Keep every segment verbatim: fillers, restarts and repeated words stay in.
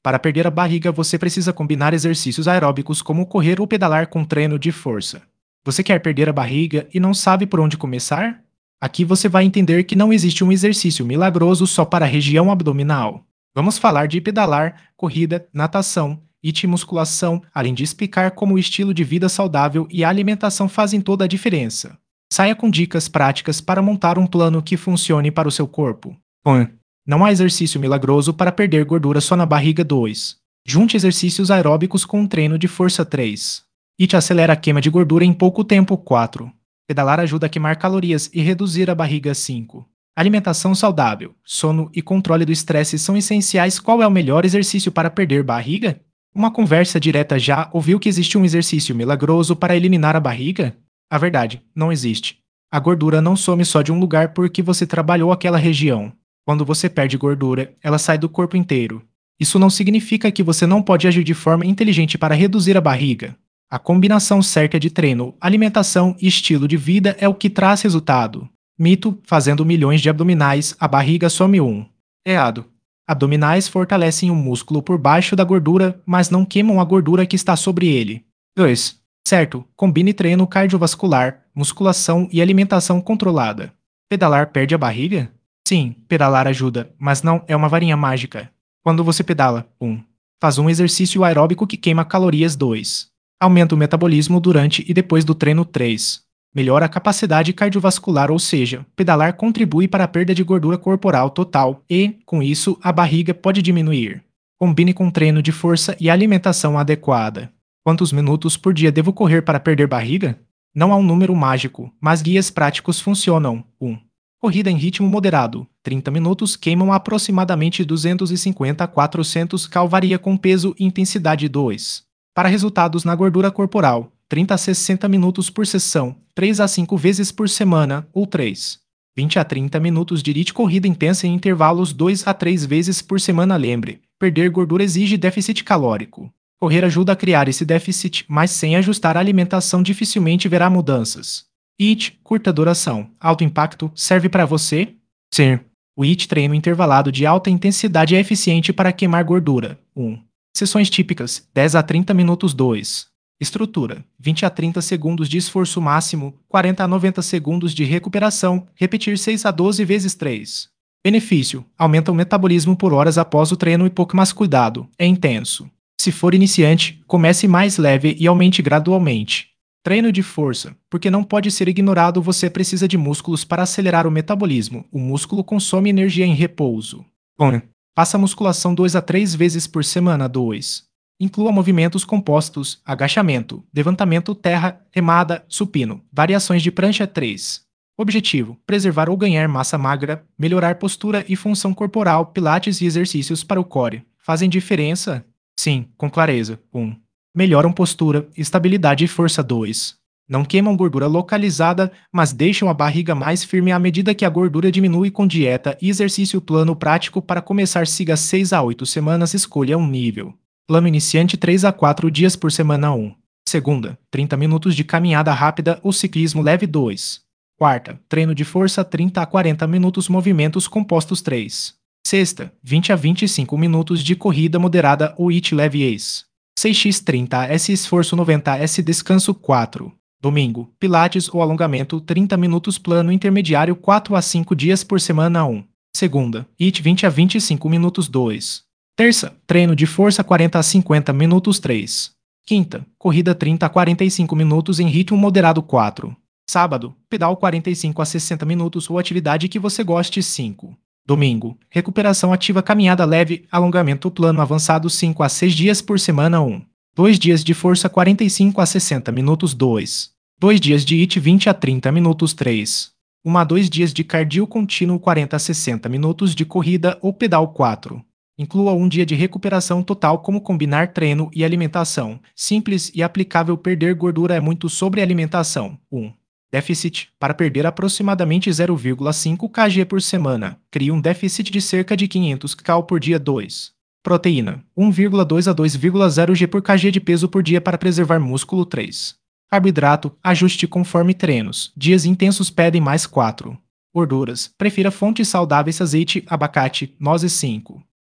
Para perder a barriga, você precisa combinar exercícios aeróbicos como correr ou pedalar com treino de força. Você quer perder a barriga e não sabe por onde começar? Aqui você vai entender que não existe um exercício milagroso só para a região abdominal. Vamos falar de pedalar, corrida, natação, H I I T e musculação, além de explicar como o estilo de vida saudável e a alimentação fazem toda a diferença. Saia com dicas práticas para montar um plano que funcione para o seu corpo. um. Não há exercício milagroso para perder gordura só na barriga. dois. Junte exercícios aeróbicos com um treino de força. três. H I I T acelera a queima de gordura em pouco tempo. quatro. Pedalar ajuda a queimar calorias e reduzir a barriga. cinco. Alimentação saudável, sono e controle do estresse são essenciais. Qual é o melhor exercício para perder barriga? Uma conversa direta. Já ouviu que existe um exercício milagroso para eliminar a barriga? A verdade, não existe. A gordura não some só de um lugar porque você trabalhou aquela região. Quando você perde gordura, ela sai do corpo inteiro. Isso não significa que você não pode agir de forma inteligente para reduzir a barriga. A combinação certa de treino, alimentação e estilo de vida é o que traz resultado. Mito: fazendo milhões de abdominais, a barriga some. um. Errado. Abdominais fortalecem o músculo por baixo da gordura, mas não queimam a gordura que está sobre ele. dois. Certo, combine treino cardiovascular, musculação e alimentação controlada. Pedalar perde a barriga? Sim, pedalar ajuda, mas não é uma varinha mágica. Quando você pedala, um. Faz um exercício aeróbico que queima calorias. dois. Aumenta o metabolismo durante e depois do treino. três. Melhora a capacidade cardiovascular, ou seja, pedalar contribui para a perda de gordura corporal total e, com isso, a barriga pode diminuir. Combine com treino de força e alimentação adequada. Quantos minutos por dia devo correr para perder barriga? Não há um número mágico, mas guias práticos funcionam. um. Corrida em ritmo moderado. trinta minutos queimam aproximadamente duzentos e cinquenta a quatrocentos cal. Varia com peso e intensidade. dois. Para resultados na gordura corporal, trinta a sessenta minutos por sessão, três a cinco vezes por semana, ou três. vinte a trinta minutos de H I I T corrida intensa em intervalos dois a três vezes por semana. Lembre, perder gordura exige déficit calórico. Correr ajuda a criar esse déficit, mas sem ajustar a alimentação dificilmente verá mudanças. H I I T, curta duração, alto impacto, serve para você? Sim. O H I I T treino intervalado de alta intensidade é eficiente para queimar gordura. um. Sessões típicas, dez a trinta minutos. dois. Estrutura, vinte a trinta segundos de esforço máximo, quarenta a noventa segundos de recuperação, repetir seis a doze vezes. três. Benefício, aumenta o metabolismo por horas após o treino e pouco mais cuidado, é intenso. Se for iniciante, comece mais leve e aumente gradualmente. Treino de força, porque não pode ser ignorado. Você precisa de músculos para acelerar o metabolismo. O músculo consome energia em repouso. um. Faça musculação dois a três vezes por semana. dois. Inclua movimentos compostos, agachamento, levantamento terra, remada, supino, variações de prancha. três. Objetivo: preservar ou ganhar massa magra, melhorar postura e função corporal. Pilates e exercícios para o core fazem diferença? Sim, com clareza. um. Melhoram postura, estabilidade e força. dois. Não queimam gordura localizada, mas deixam a barriga mais firme à medida que a gordura diminui. Com dieta e exercício. Plano prático para começar: siga seis a oito semanas. Escolha um nível. Plano iniciante: três a quatro dias por semana. um. Segunda, trinta minutos de caminhada rápida ou ciclismo leve. dois. Quarta, treino de força: trinta a quarenta minutos. Movimentos compostos. três. Sexta, vinte a vinte e cinco minutos de corrida moderada ou H I I T leve. Ace. seis por trinta S esforço. noventa S descanso. quatro. Domingo, pilates ou alongamento: trinta minutos. Plano intermediário: quatro a cinco dias por semana. um. Segunda, H I I T vinte a vinte e cinco minutos. dois. Terça, treino de força: quarenta a cinquenta minutos. três. Quinta, corrida: trinta a quarenta e cinco minutos em ritmo moderado. quatro. Sábado, pedal: quarenta e cinco a sessenta minutos ou atividade que você goste. cinco. Domingo, recuperação ativa: caminhada leve, alongamento. Plano avançado: cinco a seis dias por semana. um. dois dias de força: quarenta e cinco a sessenta minutos. dois. dois dias de H I I T: vinte a trinta minutos. três. um a dois dias de cardio contínuo: quarenta a sessenta minutos de corrida ou pedal. quatro. Inclua um dia de recuperação total. Como combinar treino e alimentação? Simples e aplicável. Perder gordura é muito sobre alimentação. um. Déficit: para perder aproximadamente zero vírgula cinco quilos por semana, crie um déficit de cerca de quinhentos cal por dia. dois. Proteína: um vírgula dois a dois vírgula zero grama por kg de peso por dia para preservar músculo. três. Carboidrato: ajuste conforme treinos. Dias intensos pedem mais. quatro. Gorduras: prefira fontes saudáveis: azeite, abacate, nozes. cinco.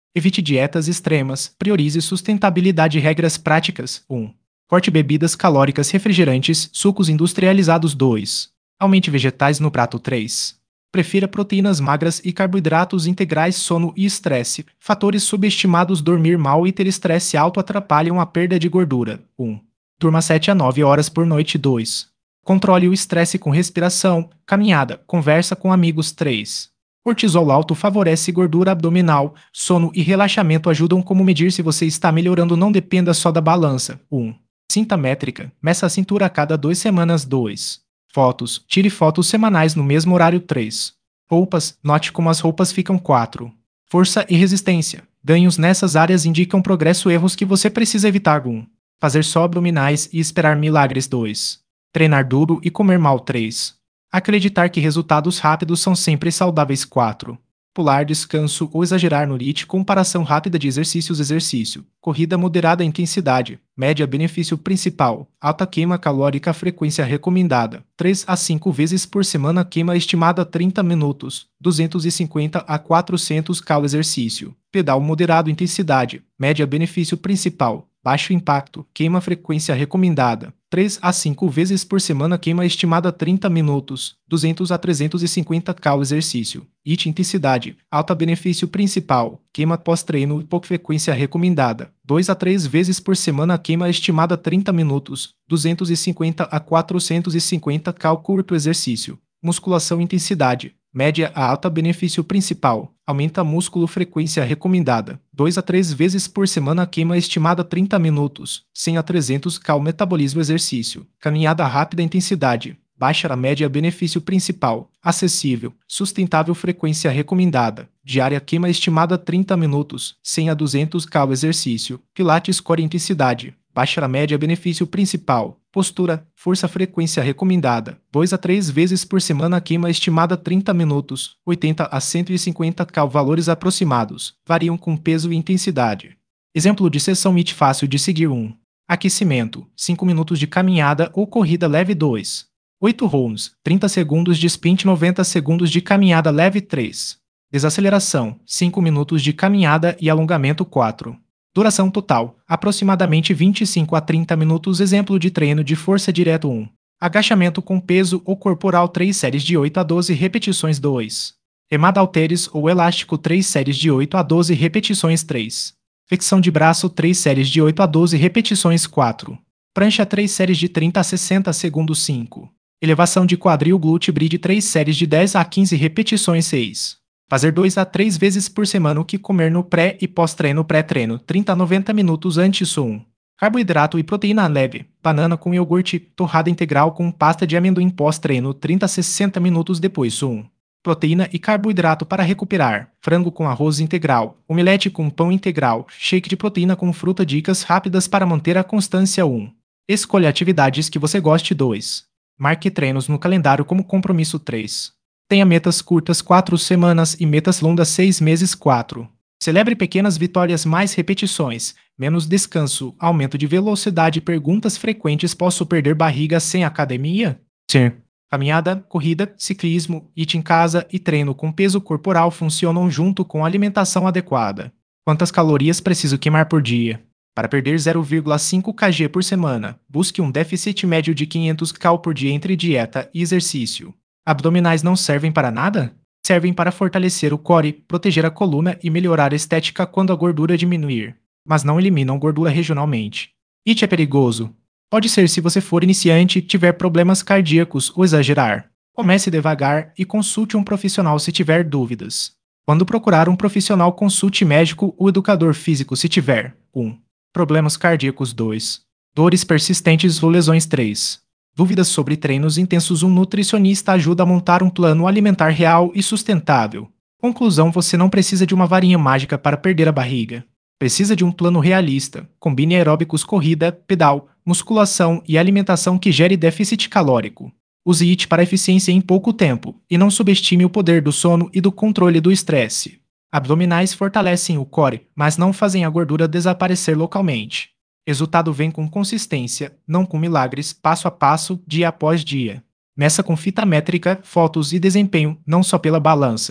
Evite dietas extremas, priorize sustentabilidade e regras práticas. um. Corte bebidas calóricas, refrigerantes, sucos industrializados. dois. Aumente vegetais no prato. três. Prefira proteínas magras e carboidratos integrais. Sono e estresse. Fatores subestimados: dormir mal e ter estresse alto atrapalham a perda de gordura. um. Durma sete a nove horas por noite. dois. Controle o estresse com respiração, caminhada, conversa com amigos. três. Cortisol alto favorece gordura abdominal. Sono e relaxamento ajudam. Como medir se você está melhorando? Não dependa só da balança. um. Cinta métrica. Meça a cintura a cada duas semanas. dois. Fotos. Tire fotos semanais no mesmo horário. três. Roupas. Note como as roupas ficam. quatro. Força e resistência. Ganhos nessas áreas indicam progresso. Erros que você precisa evitar. um. Fazer só abdominais e esperar milagres. dois. Treinar duro e comer mal. três. Acreditar que resultados rápidos são sempre saudáveis. quatro. Pular, descanso ou exagerar no ritmo. Comparação rápida de exercícios. Exercício. Corrida moderada intensidade. Média benefício principal. Alta queima calórica. Frequência recomendada. três a cinco vezes por semana. Queima estimada trinta minutos. duzentos e cinquenta a quatrocentos cal. Exercício. Pedal moderado intensidade. Média benefício principal. Baixo impacto. Queima frequência recomendada. três a cinco vezes por semana. Queima estimada trinta minutos. duzentos a trezentos e cinquenta cal. Exercício. I T intensidade. Alta benefício principal. Queima pós-treino. Pouca frequência recomendada. dois a três vezes por semana. Queima estimada trinta minutos. duzentos e cinquenta a quatrocentos e cinquenta cal. Curto exercício. Musculação intensidade. Média a alta benefício principal. Aumenta músculo. Frequência recomendada. dois a três vezes por semana. Queima estimada trinta minutos. cem a trezentos cal. Metabolismo. Exercício. Caminhada rápida intensidade. Baixa a média benefício principal. Acessível. Sustentável. Frequência recomendada. Diária. Queima estimada trinta minutos. cem a duzentos cal. Exercício. Pilates. Core intensidade. Baixa a média benefício principal. Postura. Força. Frequência recomendada. dois a três vezes por semana. Queima estimada trinta minutos. oitenta a cento e cinquenta cal. Valores aproximados. Variam com peso e intensidade. Exemplo de sessão I T fácil de seguir. um. Aquecimento. cinco minutos de caminhada ou corrida leve. dois. oito rounds. trinta segundos de sprint. noventa segundos de caminhada leve. três. Desaceleração. cinco minutos de caminhada e alongamento. quatro. Duração total, aproximadamente vinte e cinco a trinta minutos. Exemplo de treino de força direto. um. Agachamento com peso ou corporal. três séries de oito a doze repetições. dois. Remada halteres ou elástico. três séries de oito a doze repetições. três. Flexão de braço. três séries de oito a doze repetições. quatro. Prancha. três séries de trinta a sessenta segundos. cinco. Elevação de quadril glúteo bridge. três séries de dez a quinze repetições. seis. Fazer dois a três vezes por semana. O que comer no pré e pós-treino. Pré-treino, trinta a noventa minutos antes. um. Carboidrato e proteína leve. Banana com iogurte, torrada integral com pasta de amendoim. Pós-treino, trinta a sessenta minutos depois. um. Proteína e carboidrato para recuperar. Frango com arroz integral. Omelete com pão integral. Shake de proteína com fruta. Dicas rápidas para manter a constância. um. Escolha atividades que você goste. dois. Marque treinos no calendário como compromisso. três. Tenha metas curtas. quatro semanas e metas longas. seis meses. quatro. Celebre pequenas vitórias. Mais repetições, menos descanso, aumento de velocidade. Perguntas frequentes: posso perder barriga sem academia? Sim. Caminhada, corrida, ciclismo, I T em casa e treino com peso corporal funcionam junto com alimentação adequada. Quantas calorias preciso queimar por dia? Para perder zero vírgula cinco quilos por semana, busque um déficit médio de quinhentos cal por dia entre dieta e exercício. Abdominais não servem para nada? Servem para fortalecer o core, proteger a coluna e melhorar a estética quando a gordura diminuir, mas não eliminam gordura regionalmente. I T é perigoso? Pode ser se você for iniciante, tiver problemas cardíacos ou exagerar. Comece devagar e consulte um profissional se tiver dúvidas. Quando procurar um profissional, consulte médico ou educador físico se tiver um. Problemas cardíacos. dois. Dores persistentes ou lesões. três. Dúvidas sobre treinos intensos. Um nutricionista ajuda a montar um plano alimentar real e sustentável. Conclusão: você não precisa de uma varinha mágica para perder a barriga. Precisa de um plano realista. Combine aeróbicos, corrida, pedal, musculação e alimentação que gere déficit calórico. Use I T para eficiência em pouco tempo e não subestime o poder do sono e do controle do estresse. Abdominais fortalecem o core, mas não fazem a gordura desaparecer localmente. Resultado vem com consistência, não com milagres, passo a passo, dia após dia. Meça com fita métrica, fotos e desempenho, não só pela balança.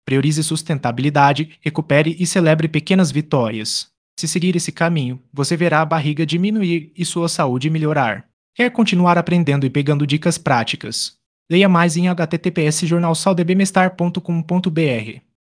Priorize sustentabilidade, recupere e celebre pequenas vitórias. Se seguir esse caminho, você verá a barriga diminuir e sua saúde melhorar. Quer continuar aprendendo e pegando dicas práticas? Leia mais em h t t p s jornal saudebemestar ponto com ponto b r.